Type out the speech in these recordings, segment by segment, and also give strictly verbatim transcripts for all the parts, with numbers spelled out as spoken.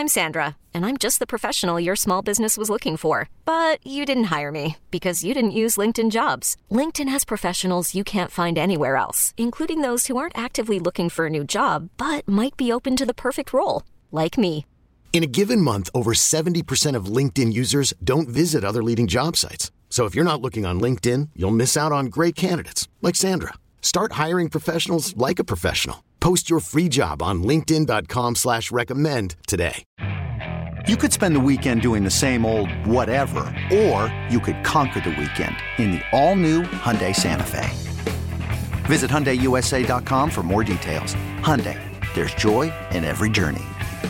I'm Sandra, and I'm just the professional your small business was looking for. But you didn't hire me because you didn't use LinkedIn Jobs. LinkedIn has professionals you can't find anywhere else, including those who aren't actively looking for a new job, but might be open to the perfect role, like me. In a given month, over seventy percent of LinkedIn users don't visit other leading job sites. So if you're not looking on LinkedIn, you'll miss out on great candidates like Sandra. Start hiring professionals like a professional. Post your free job on linkedin dot com slash recommend today. You could spend the weekend doing the same old whatever, or you could conquer the weekend in the all-new Hyundai Santa Fe. Visit Hyundai U S A dot com for more details. Hyundai, there's joy in every journey.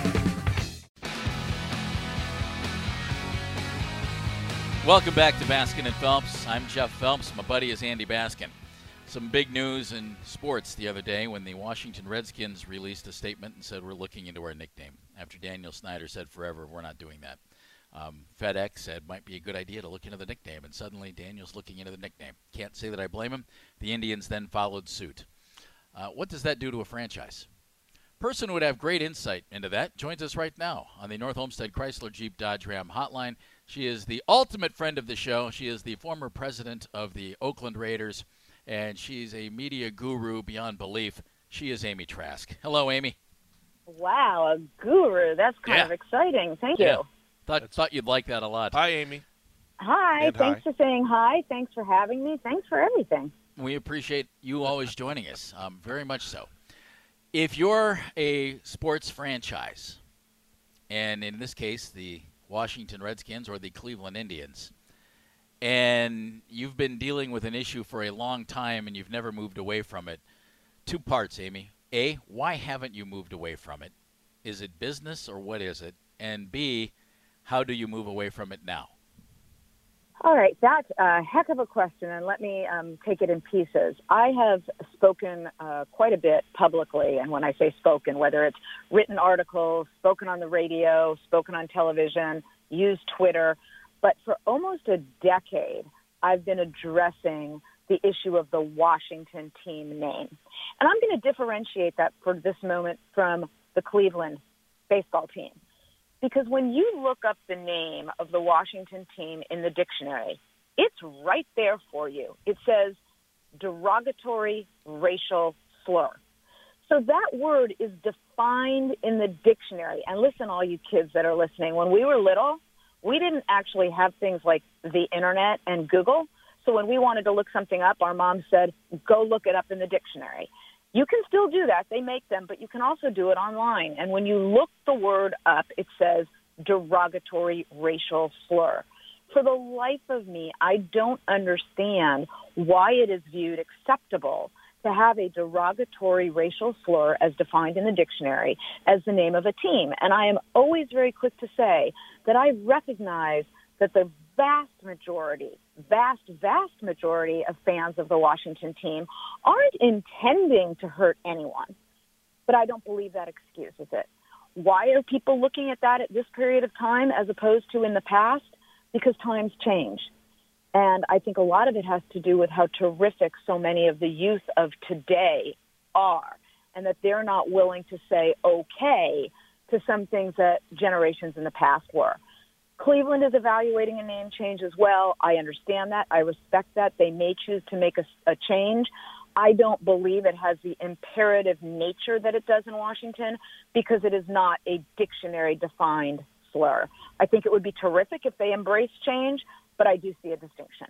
Welcome back to Baskin and Phelps. I'm Jeff Phelps. My buddy is Andy Baskin. Some big news in sports the other day when the Washington Redskins released a statement and said we're looking into our nickname. After Daniel Snyder said forever, we're not doing that. Um, FedEx said might be a good idea to look into the nickname, and suddenly Daniel's looking into the nickname. Can't say that I blame him. The Indians then followed suit. Uh, what does that do to a franchise? Person who would have great insight into that joins us right now on the North Olmsted Chrysler Jeep Dodge Ram hotline. She is the ultimate friend of the show. She is the former president of the Oakland Raiders, and she's a media guru beyond belief. She is Amy Trask. Hello, Amy. Wow, a guru. That's kind yeah. of exciting. Thank yeah. you. Thought, thought you'd like that a lot. Hi, Amy. Hi. And Thanks hi. for saying hi. Thanks for having me. Thanks for everything. We appreciate you always joining us, um, very much so. If you're a sports franchise, and in this case the Washington Redskins or the Cleveland Indians, and you've been dealing with an issue for a long time and you've never moved away from it, two parts, Amy. A, why haven't you moved away from it? Is it business or what is it? And B, how do you move away from it now? All right, that's a heck of a question, and let me um, take it in pieces. I have spoken uh, quite a bit publicly, and when I say spoken, whether it's written articles, spoken on the radio, spoken on television, used Twitter, but for almost a decade, I've been addressing the issue of the Washington team name. And I'm going to differentiate that for this moment from the Cleveland baseball team. Because when you look up the name of the Washington team in the dictionary, it's right there for you. It says derogatory racial slur. So that word is defined in the dictionary. And listen, all you kids that are listening, when we were little, we didn't actually have things like the internet and Google. So when we wanted to look something up, our mom said, go look it up in the dictionary. You can still do that. They make them, but you can also do it online. And when you look the word up, it says derogatory racial slur. For the life of me, I don't understand why it is viewed acceptable to have a derogatory racial slur as defined in the dictionary as the name of a team. And I am always very quick to say that I recognize that the vast majority, vast, vast majority of fans of the Washington team aren't intending to hurt anyone. But I don't believe that excuses it. Why are people looking at that at this period of time as opposed to in the past? Because times change. And I think a lot of it has to do with how terrific so many of the youth of today are, and that they're not willing to say okay to some things that generations in the past were. Cleveland is evaluating a name change as well. I understand that. I respect that. They may choose to make a, a change. I don't believe it has the imperative nature that it does in Washington because it is not a dictionary-defined slur. I think it would be terrific if they embrace change, but I do see a distinction.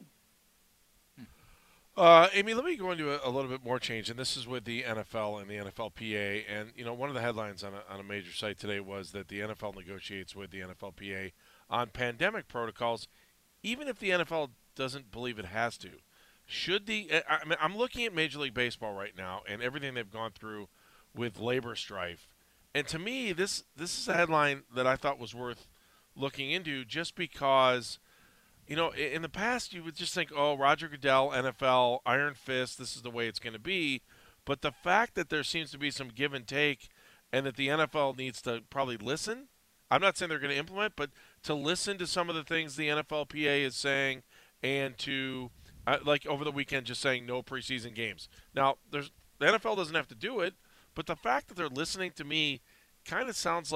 Uh, Amy, let me go into a, a little bit more change, and this is with the N F L and the N F L P A. And, you know, one of the headlines on a, on a major site today was that the N F L negotiates with the N F L P A on pandemic protocols, even if the N F L doesn't believe it has to. Should the – I mean, I'm looking at Major League Baseball right now and everything they've gone through with labor strife. And to me, this this is a headline that I thought was worth looking into just because – you know, in the past, you would just think, oh, Roger Goodell, N F L, Iron Fist, this is the way it's going to be. But the fact that there seems to be some give and take and that the N F L needs to probably listen, I'm not saying they're going to implement, but to listen to some of the things the N F L P A is saying and to, uh, like over the weekend, just saying no preseason games. Now, there's the N F L doesn't have to do it, but the fact that they're listening to me kind of sounds like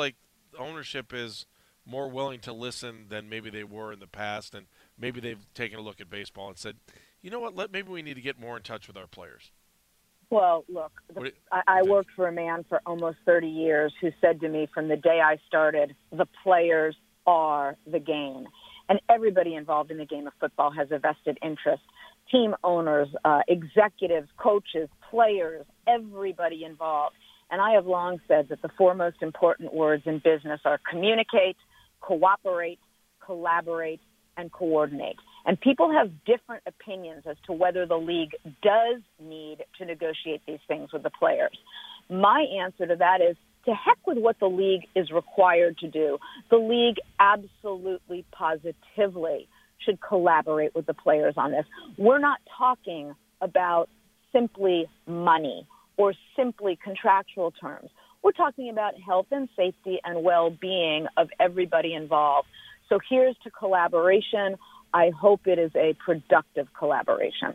ownership is more willing to listen than maybe they were in the past, and maybe they've taken a look at baseball and said, you know what, let maybe we need to get more in touch with our players. Well, look, the, you, I, I worked for a man for almost thirty years who said to me from the day I started, the players are the game. And everybody involved in the game of football has a vested interest. Team owners, uh, executives, coaches, players, everybody involved. And I have long said that the four most important words in business are communicate, cooperate, collaborate, and coordinate. And people have different opinions as to whether the league does need to negotiate these things with the players. My answer to that is, to heck with what the league is required to do. The league absolutely, positively should collaborate with the players on this. We're not talking about simply money or simply contractual terms. We're talking about health and safety and well-being of everybody involved. So here's to collaboration. I hope it is a productive collaboration.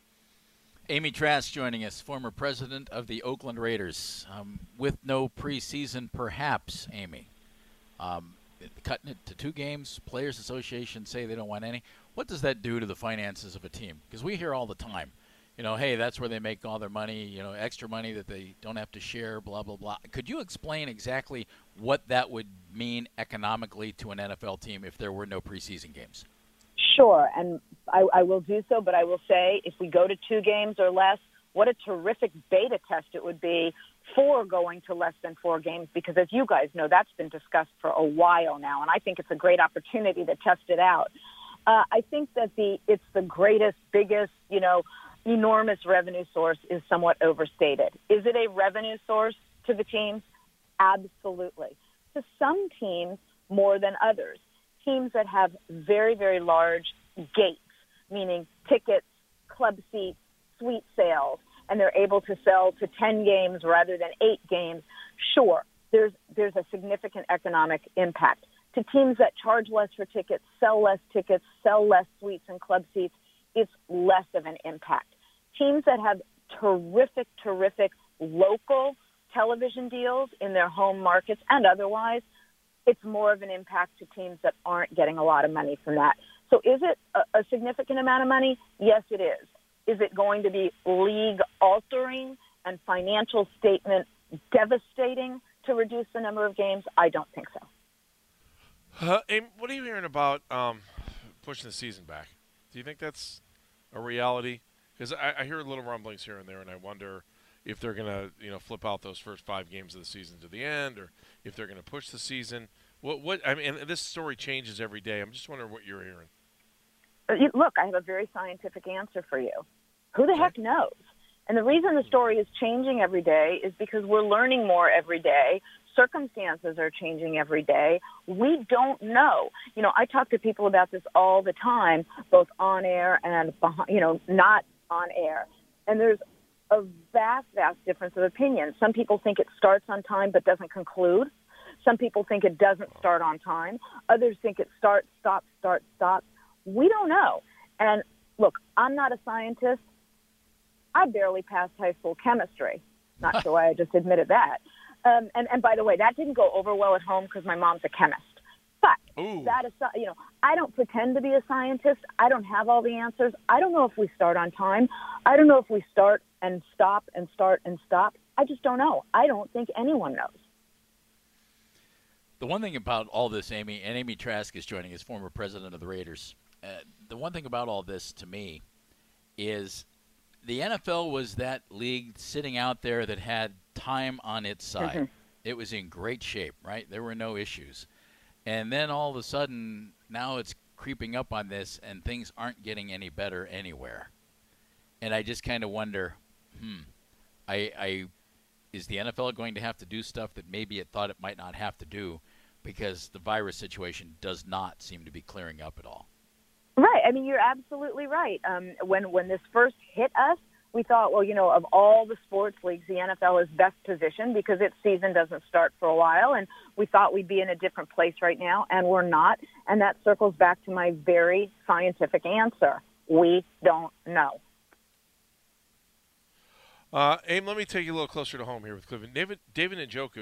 Amy Trask joining us, former president of the Oakland Raiders. Um, with no preseason, perhaps, Amy. Um, cutting it to two games, Players Association say they don't want any. What does that do to the finances of a team? Because we hear all the time, you know, hey, that's where they make all their money, you know, extra money that they don't have to share, blah, blah, blah. Could you explain exactly what that would mean economically to an N F L team if there were no preseason games? Sure, and I, I will do so, but I will say if we go to two games or less, what a terrific beta test it would be for going to less than four games, because as you guys know, that's been discussed for a while now, and I think it's a great opportunity to test it out. Uh, I think that the it's the greatest, biggest, you know, enormous revenue source is somewhat overstated. Is it a revenue source to the teams? Absolutely. To some teams, more than others. Teams that have very, very large gates, meaning tickets, club seats, suite sales, and they're able to sell to ten games rather than eight games, sure, there's there's a significant economic impact. To teams that charge less for tickets, sell less tickets, sell less suites and club seats, it's less of an impact. Teams that have terrific, terrific local television deals in their home markets and otherwise, it's more of an impact to teams that aren't getting a lot of money from that. So is it a, a significant amount of money? Yes, it is. Is it going to be league-altering and financial statement devastating to reduce the number of games? I don't think so. Uh, Amy, what are you hearing about um, pushing the season back? Do you think that's a reality? Because I, I hear little rumblings here and there, and I wonder if they're going to, you know, flip out those first five games of the season to the end, or if they're going to push the season. What? What? I mean, and this story changes every day. I'm just wondering what you're hearing. Look, I have a very scientific answer for you. Who the heck knows? And the reason the story is changing every day is because we're learning more every day. Circumstances are changing every day. We don't know. You know, I talk to people about this all the time, both on air and, behind, you know, not on air. And there's a vast, vast difference of opinion. Some people think it starts on time but doesn't conclude. Some people think it doesn't start on time. Others think it starts, stops, starts, stops. We don't know. And look, I'm not a scientist. I barely passed high school chemistry. Not sure why I just admitted that. Um, and, and by the way, that didn't go over well at home because my mom's a chemist. But Ooh. that is, you know, I don't pretend to be a scientist. I don't have all the answers. I don't know if we start on time. I don't know if we start and stop and start and stop. I just don't know. I don't think anyone knows. The one thing about all this, Amy, and Amy Trask is joining us, former president of the Raiders. Uh, the one thing about all this to me is the N F L was that league sitting out there that had time on its side. Mm-hmm. It was in great shape, right? There were no issues. And then all of a sudden, now it's creeping up on this, and things aren't getting any better anywhere. And I just kind of wonder, hmm, I, I is the N F L going to have to do stuff that maybe it thought it might not have to do because the virus situation does not seem to be clearing up at all? Right. I mean, you're absolutely right. Um, when when this first hit us, we thought, well, you know, of all the sports leagues, the N F L is best positioned because its season doesn't start for a while, and we thought we'd be in a different place right now, and we're not. And that circles back to my very scientific answer. We don't know. Uh, Aim, let me take you a little closer to home here with Cleveland. David David Njoku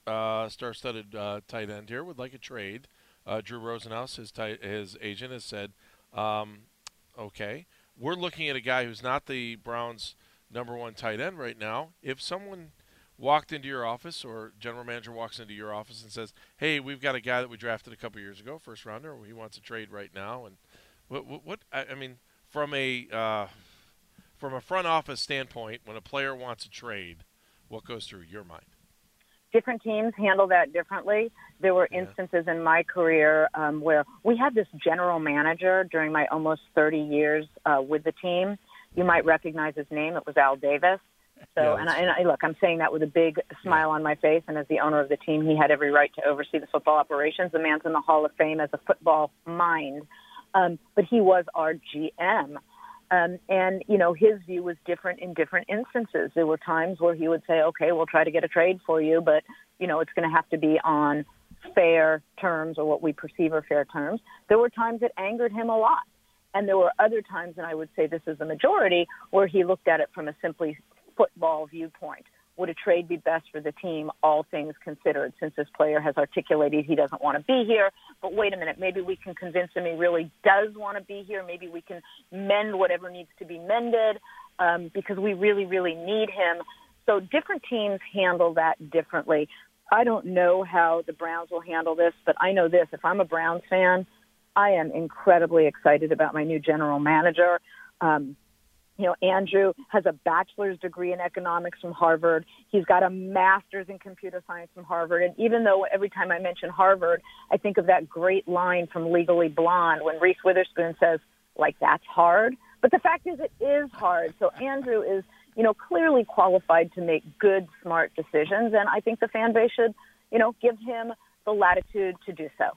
uh, star-studded uh, tight end here, would like a trade. Uh, Drew Rosenhaus, his, tight, his agent, has said, um, okay, we're looking at a guy who's not the Browns' number one tight end right now. If someone walked into your office or general manager walks into your office and says, hey, we've got a guy that we drafted a couple years ago, first rounder, he wants a trade right now. And what, what, what I, I mean, from a uh, from a front office standpoint, when a player wants a trade, what goes through your mind? Different teams handle that differently. There were instances in my career um, where we had this general manager during my almost thirty years uh, with the team. You might recognize his name. It was Al Davis. So, Yeah, and, I, and I, look, I'm saying that with a big smile on my face, and as the owner of the team, he had every right to oversee the football operations. The man's in the Hall of Fame as a football mind, um, but he was our G M. Um, and, you know, his view was different in different instances. There were times where he would say, okay, we'll try to get a trade for you, but, you know, it's going to have to be on fair terms or what we perceive are fair terms. There were times that angered him a lot. And there were other times, and I would say this is the majority, where he looked at it from a simply football viewpoint. Would a trade be best for the team, all things considered, since this player has articulated he doesn't want to be here? But wait a minute, maybe we can convince him he really does want to be here. Maybe we can mend whatever needs to be mended um, because we really, really need him. So different teams handle that differently. I don't know how the Browns will handle this, but I know this. If I'm a Browns fan, I am incredibly excited about my new general manager. Um, You know, Andrew has a bachelor's degree in economics from Harvard. He's got a master's in computer science from Harvard. And even though every time I mention Harvard, I think of that great line from Legally Blonde when Reese Witherspoon says, like, that's hard. But the fact is it is hard. So Andrew is, you know, clearly qualified to make good, smart decisions. And I think the fan base should, you know, give him the latitude to do so.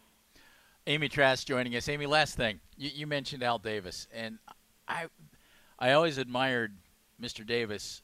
Amy Trask joining us. Amy, last thing. You, you mentioned Al Davis. And I – I always admired Mister Davis,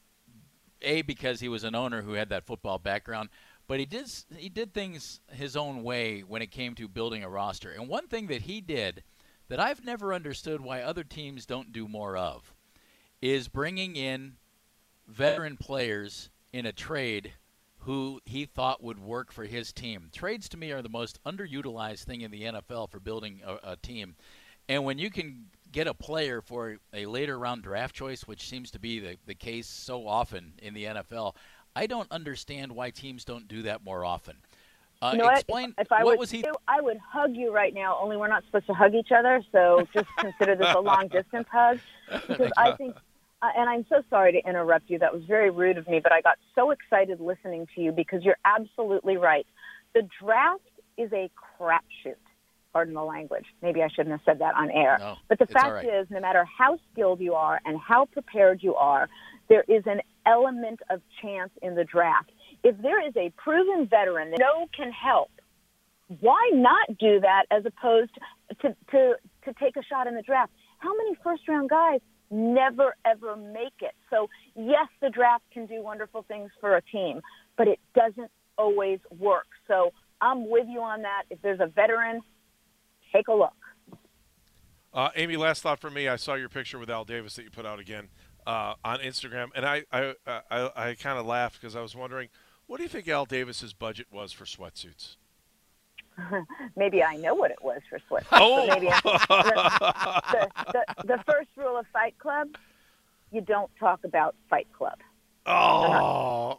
A, because he was an owner who had that football background, but he did he did things his own way when it came to building a roster. And one thing that he did that I've never understood why other teams don't do more of is bringing in veteran players in a trade who he thought would work for his team. Trades, to me, are the most underutilized thing in the N F L for building a, a team. And when you can get a player for a later round draft choice, which seems to be the, the case so often in the N F L, I don't understand why teams don't do that more often. Uh, you know explain what? If, if I what would, was he? I would hug you right now. Only we're not supposed to hug each other, so just consider this a long distance hug. Because I think, uh, and I'm so sorry to interrupt you. That was very rude of me, but I got so excited listening to you because you're absolutely right. The draft is a crapshoot. Pardon the language. Maybe I shouldn't have said that on air. No, but the it's all fact right. is, no matter how skilled you are and how prepared you are, there is an element of chance in the draft. If there is a proven veteran that no can help, why not do that as opposed to, to, to take a shot in the draft? How many first-round guys never, ever make it? So, yes, the draft can do wonderful things for a team, but it doesn't always work. So I'm with you on that. If there's a veteran, take a look. Uh, Amy, last thought for me. I saw your picture with Al Davis that you put out again uh, on Instagram, and I I, I, I kind of laughed because I was wondering, what do you think Al Davis's budget was for sweatsuits? Maybe I know what it was for sweatsuits. Oh! Maybe I, the, the, the first rule of Fight Club, you don't talk about Fight Club. Oh!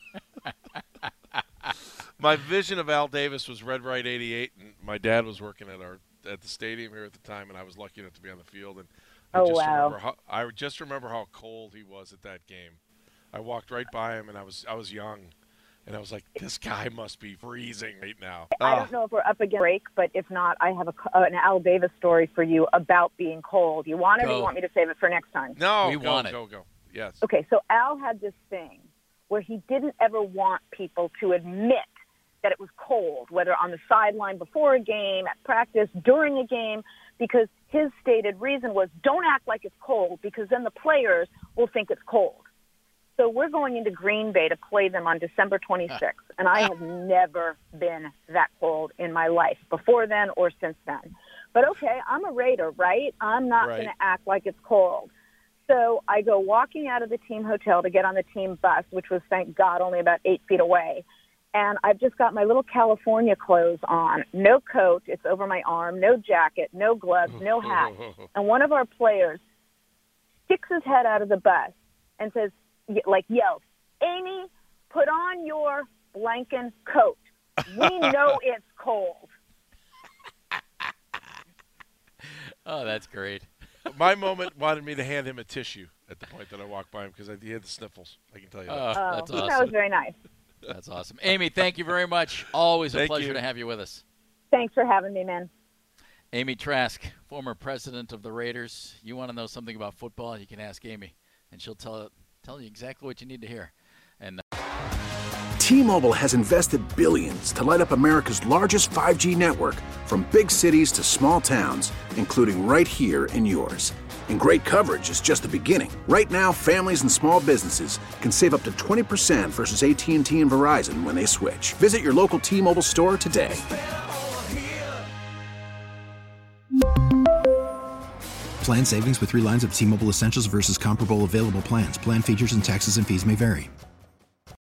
My vision of Al Davis was Red Right eighty-eight, and my dad was working at our at the stadium here at the time, and I was lucky enough to be on the field. And I Oh, just wow. remember how I just remember how cold he was at that game. I walked right by him, and I was I was young, and I was like, this guy must be freezing right now. I Oh. don't know if we're up against break, but if not, I have a, an Al Davis story for you about being cold. You want it or Go. you want me to save it for next time? No, We go, want it. go, go. Yes. Okay, so Al had this thing where he didn't ever want people to admit that it was cold, whether on the sideline before a game, at practice, during a game, because his stated reason was don't act like it's cold because then the players will think it's cold. So we're going into Green Bay to play them on December twenty-sixth, and I have never been that cold in my life before then or since then. But okay, I'm a Raider, right? I'm not Right. going to act like it's cold. So I go walking out of the team hotel to get on the team bus, which was, thank God, only about eight feet away. and I've just got my little California clothes on. No coat. It's over my arm. No jacket. No gloves. No hat. And one of our players sticks his head out of the bus and says, like yells, "Amy, put on your blanket coat. We know it's cold." Oh, that's great. My moment wanted me to hand him a tissue at the point that I walked by him because he had the sniffles. I can tell you that. Oh, Oh, that's that awesome. was very nice. That's awesome. Amy, thank you very much. Always a Thank pleasure you. to have you with us. Thanks for having me, man. Amy Trask, former president of the Raiders. You want to know something about football, you can ask Amy, and she'll tell tell you exactly what you need to hear. And uh, T-Mobile has invested billions to light up America's largest five G network, from big cities to small towns, including right here in yours. And great coverage is just the beginning. Right now, families and small businesses can save up to twenty percent versus A T and T and Verizon when they switch. Visit your local T-Mobile store today. Plan savings with three lines of T-Mobile Essentials versus comparable available plans. Plan features and taxes and fees may vary.